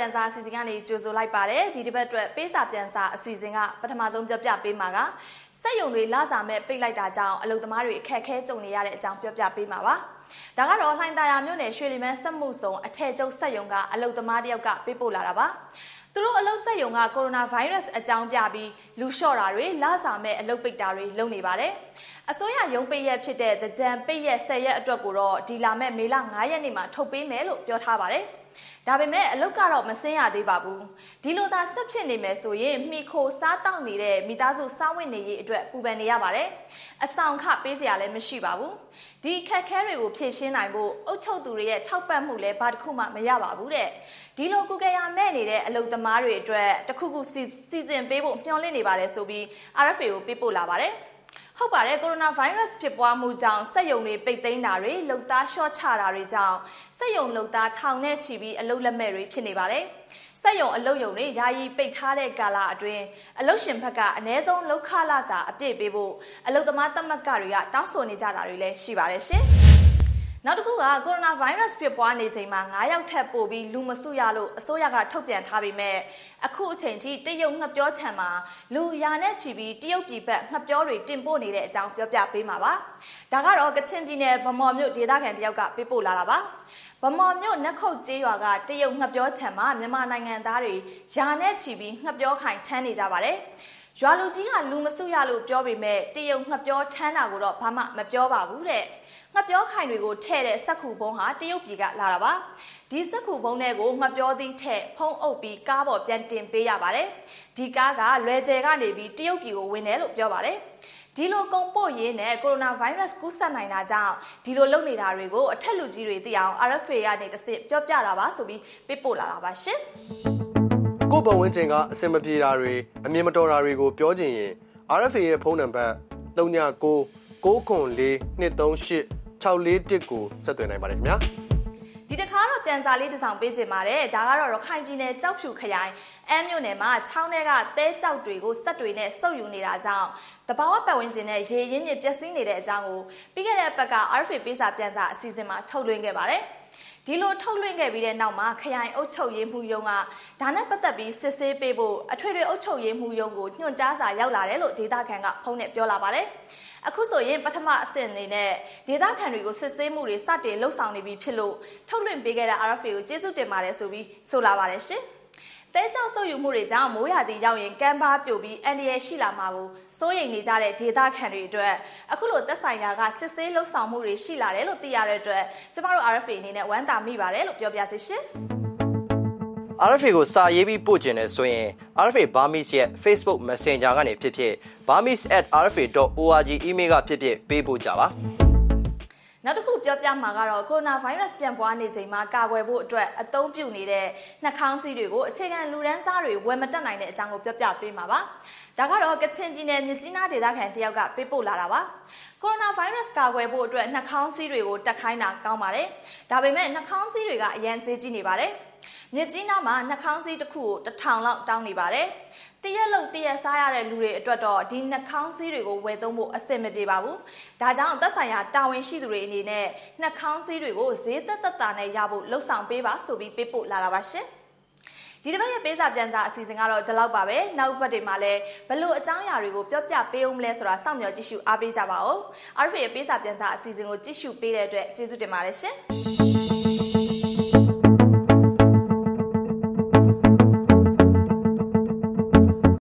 ပြန်စာအစီအစဉ်ကနေကြိုဆိုလိုက်ပါတယ်ဒီတစ်ပတ်အတွက်ပေးစာပြန်စာအစီအစဉ်ကပထမဆုံးပြောပြပေးမှာကစက်ရုံတွေလစာမဲ့ပိတ်လိုက်တာကြောင့်အလုပ်သမားတွေအခက်အခဲကြုံနေရတဲ့အကြောင်းပြောပြပေးမှာပါဒါကတော့လှိုင်သာယာမြို့နယ်ရွှေလီမန်းစက်မှုဆောင်အထည်ချုပ်စက်ရုံကအလုပ်သမားတယောက်ကပေးပို့လာတာပါသူတို့အလုပ်စက်ရုံကကိုရိုနာဗိုင်းရပ်စ်အကြောင်းပြပြီးလူလျှော့တာတွေလစာမဲ့အလုပ်ပိတ်တာတွေလုပ်နေပါတယ်အစိုးရရုံးပိတ်ရက်ဖြစ်တဲ့သကြံပိတ်ရက်10ရက်အတွက်ကိုတော့ဒီလာမဲ့မေလ9ရက်နေ့မှာထုတ်ပေးမယ်လို့ပြောထားပါတယ်ဒါပေမဲ့အလုပ်ကတော့မစင်းရသေးပါဘူးဒီလိုသာဆက်ဖြစ်နေမယ်ဆိုရင်မိခိုစားတောက်နေတဲ့မိသားစုစားဝတ်နေရေးအတွက်ပူပန်နေရပါတယ်အဆောင်ခပေးစရာလည်းမရှိပါဘူးဒီခက်ခဲတွေကိုဖြေရှင်းနိုင်ဖို့အုပ်ချုပ်သူတွေရဲ့ထောက်ပံ့မှုလည်းဘာတစ်ခုမှမရပါဘူးတဲ့ဒီလိုကုကရမဲ့နေတဲ့အလုပ်သမားတွေအတွက်တခုခုစီစဉ်ပေးဖို့မျှော်လင့်နေပါတယ်ဆိုပြီး RFA ကိုပေးပို့လာပါတယ်ဟုတ်ပါတယ်ကိုရိုနာဗိုင်းရပ်စ်ဖြစ်ပွားမှုကြောင့်စက်ရုံတွေပိတ်သိမ်းတာတွေလုပ်သားရှော့ချတာတွေကြောင့်စက်ရုံလုပ်သားထောင်နဲ့ချီပြီးအလုပ်လက်မဲ့တွေဖြစ်နေပါတယ်စက်ရုံအလုပ်ရုံတွေယာယီပိတ်ထားတဲ့ကာလအတွင်းအလုပ်ရှင်ဘက်ကအနည်းဆုံးလောက်ခလာစာအပြည့်ပေးဖို့အလုပ်သမားသမဂ္ဂတွေကတောင်းဆိုနေကြတာတွေလည်းရှိပါတယ်ရှင်နောက်တစ်ခုကကိုရိုနာဗိုင်းရပ်စ်ဖြစ်ပွားနေချိန်မှာ9ယောက်ထက်ပိုပြီးလူမစုရလို့အစိုးရကထုတ်ပြန်ထားပေမဲ့အခုအချိန်ထိတရုတ်ငှက်ပြောချံမှာလူရာနဲ့ချီပြီးတရုတ်ပြည်ဘက်ငှက်ပြောတွေတင်ပို့နေတဲ့အကြောင်းပြောပြပေးမှာပါဒါကတော့ကချင်ပြည်နယ်ဗမော်မြို့ဒေသခံတယောက်ကပေးပို့လာတာပါဗမော်မြို့နက်ခုတ်ကျေးရွာကတရုတ်ငှက်ပြောချံမှာမြန်မာနိုင်ငံသားတွေရာနဲ့ချီပြီးငှက်ပြောခိုင်ထမ်းနေကြပါတယ်ရွာလူကြီးကလူမစုရလို့ပြောပေမဲ့တရုတ်ငှက်ပြောထမ်းတာကိုတော့ဘာမှမပြောပါဘူးတဲ့ငှက်ပြောခိုင်တွေကိုထည့်တဲ့စက်ခုပုံးဟာတရုတ်ပြည်ကလာတာပါဒီစက်ခုပုံးတွေကိုငှက်ပြောသီးထည့်ဖုံးအုပ်ပြီးကားပေါ်ပြန်တင်ပေးရပါတယ်ဒီကားကလွယ်ကျယ်ကနေပြီးတရုတ်ပြည်ကိုဝင်တယ်လို့ပြောပါတယ်ဒီလိုကုန်ပို့ရင်းနဲ့ကိုရိုနာဗိုင်းရပ်စ်ကူးစက်နိုင်တာကြောင့်ဒီလိုလုပ်နေတာတွေကိုအထက်လူကြီးတွေသိအောင် RFA ကနေတစ်စစ်ပြောပြတာပါဆိုပြီးပေးပို့လာတာပါရှင်ကိုယ်ပတ်ဝန်းကျင်ကအစင်မပြေတာတွေအမြင်မတော်တာတွေကိုပြောချင်ရင် RFA ရဲ့ဖုန်းနံပါတ်3992386411ကိုဆက်သွယ်နိုင်ပါတယ်ခင်ဗျာဒီတစ်ခါတော့ပြန်စာလေးတစ်စောင်ပေးချင်ပါတယ်ဒါကတော့ရခိုင်ပြည်နယ်ကြောက်ဖြူခရိုင်အမ်းမြို့နယ်မှာချောင်းထဲကသဲကြောက်တွေကိုစက်တွေနဲ့စုပ်ယူနေတာကြောင့်တဘာဝပတ်ဝန်းကျင်နဲ့ရေရင်းမြစ်ပျက်စီးနေတဲ့အကြောင်းကိုပြီးခဲ့တဲ့အပတ်က RFA ပေးစာပြန်စာအစီအစဉ်မှာထုတ်လွှင့်ခဲ့ပါတယ်ဒီလိုထုတ်လွှင့်ခဲ့ပြီးတဲ့နောက်မှာခရိုင်အုပ်ချုပ်ရေးမှူးရုံးကဒါနဲ့ပတ်သက်ပြီးစစ်ဆေးပေးဖို့အထွေထွေအုပ်ချုပ်ရေးမှူးရုံးကိုညွှန်ကြားစာရောက်လာတယ်လို့ဒေသခံကဖုန်းနဲ့ပြောလာပါတယ်အခုဆိုရင်ပထမအဆင့်အနေနဲ့ဒေသခံတွေကိုစစ်ဆေးမှုတွေစတင်လှုပ်ဆောင်နေပြီဖြစ်လို့ထုတ်လွှင့်ပေးခဲ့တဲ့ RFA ကိုကျေးဇူးတင်ပါတယ်ဆိုပြီးဆိုလာပါတယ်ရှင်တဲကြောက်ဆုပ်ယူမှုတွေကြောင့်မိုးရာသီရောက်ရင်ကမ်းပါးပြိုပြီးအန်ဒီရဲရှိလာမှာကိုစိုးရိမ်နေကြတဲ့ဒေသခံတွေအတွက်အခုလိုသက်ဆိုင်ရာကစစ်ဆေးလှုပ်ဆောင်မှုတွေရှိလာတယ်လို့သိရတဲ့အတွက်ကျမတို့ RFA အနေနဲ့ဝမ်းသာမိပါတယ်လို့ပြောပြစီရှင် RFA ကိုစာရေးပြီးပို့ခြင်းနဲ့ဆိုရင် RFA Burmese ရဲ့ Facebook Messenger ကနေဖြစ်ဖြစ် burmese@rfa.org email ကဖြစ်ဖြစ်ပေးပို့ကြပါနောက်တစ်ခုပြောပြမှာကတော့ကိုရိုနာဗိုင်းရပ်စ်ပြန်ပွားနေချိန်မှာကာကွယ်ဖို့အတွက်အသုံးပြုနေတဲ့နှာခေါင်းစည်းတွေကိုအခြေခံလူဒန်းစားတွေဝယ်မတက်နိုင်တဲ့အကြောင်းကိုပြောပြပေးမှာပါဒါကတော့ကချင်ပြည်နယ်မြစ်ကြီးနားဒေသခံတယောက်ကပေးပို့လာတာပါကိုရိုနာဗိုင်းရပ်စ်ကာကွယ်ဖို့အတွက်နှာခေါင်းစည်းတွေကိုတက်ခိုင်းတာကောင်းပါတယ်ဒါပေမဲ့နှာခေါင်းစည်းတွေကအရန်ဈေးကြီးနေပါတယ်မြစ်ကြီးနားမှာနှာခေါင်းစည်းတစ်ခုကို1000လောက်တောင်းနေပါတယ်တရက်လုံးတရက်စားရတဲ့လူတွေအတွက်တော့ဒီနှာခေါင်းစည်းတွေကိုဝယ်သုံးဖို့အဆင်မပြေပါဘူးဒါကြောင့်သက်ဆိုင်ရာတာဝန်ရှိသူတွေအနေနဲ့နှာခေါင်းစည်းတွေကိုဈေးသက်သက်သာနဲ့ရဖို့လှုံ့ဆော်ပေးပါဆိုပြီးပေးပို့လာတာပါရှင်ဒီတစ်ပတ်ရဲ့ပေးစာပြန်စာအစီအစဉ်ကတော့ဒီလောက်ပါပဲနောက်ပတ်တွေမှာလည်းဘလို့အကြောင်းအရာတွေကိုပြောပြပေးအောင်မလဲဆိုတာစောင့်မျှော်ကြည့်ရှုအားပေးကြပါဦး RFA ရဲ့ပေးစာပြန်စာအစီအစဉ်ကိုကြည့်ရှုပေးတဲ့အတွက်ကျေးဇူးတင်ပါတယ်ရှင်